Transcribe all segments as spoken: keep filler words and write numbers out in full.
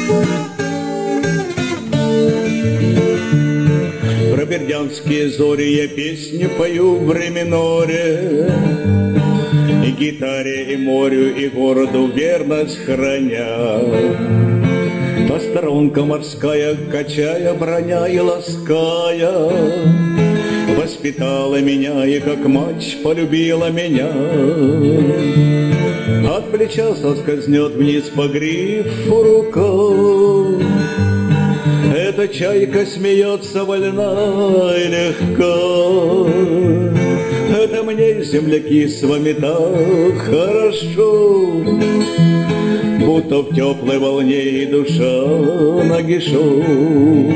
Про бердянские зори я песни пою в ре миноре, и гитаре, и морю, и городу верность храня. Та сторонка морская, качая, броня и лаская, воспитала меня и как мать полюбила меня. От плеча соскользнет вниз по грифу рука, эта чайка смеется вольна и легко. Это мне, земляки, с вами так хорошо, будто в теплой волне и душа нагишом.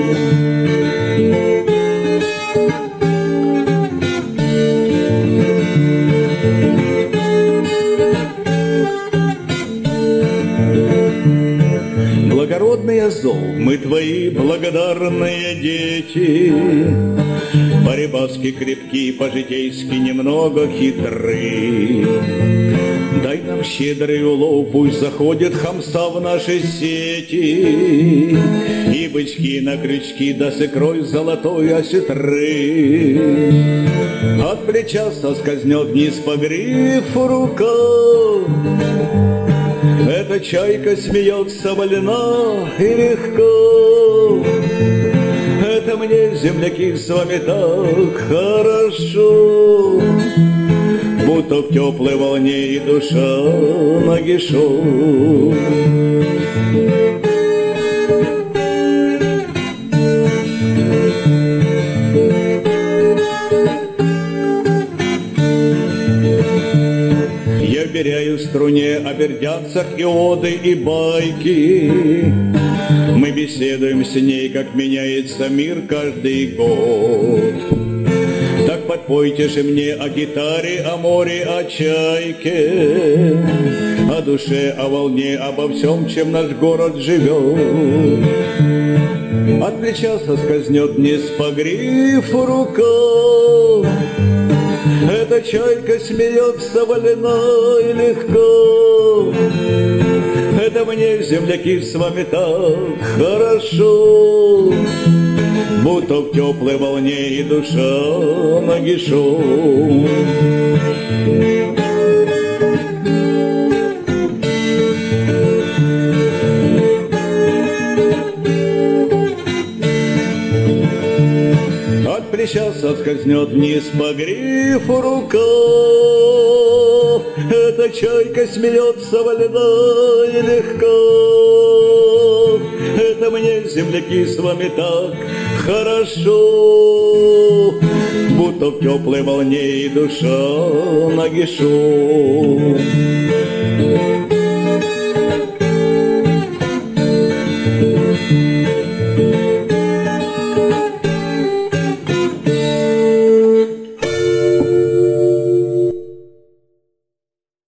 Благородный Азов, мы твои благодарные дети, по-рыбацки крепки, по-житейски немного хитры. Дай нам щедрый улов, пусть заходит хамса в наши сети, и бычки на крючки, да с икрой золотой осетры. От плеча соскользнет вниз по грифу рука, эта чайка смеется вольна и легко. Это мне, земляки, с вами так хорошо, будто в теплой волне и душа нагишом. Я вверяю струне о бердянцах и оды, и байки. Мы беседуем с ней, как меняется мир каждый год. Так подпойте же мне о гитаре, о море, о чайке, о душе, о волне, обо всем, чем наш город живет. От плеча соскользнет вниз по грифу рука, эта чайка смеется вольна и легко. Это мне, земляки, с вами так хорошо, будто в теплой волне и душа нагишом. От плеча соскользнет вниз по грифу рука, эта чайка смеется вольна и легко. Это мне, земляки, с вами так хорошо, будто в теплой волне и душа нагишом.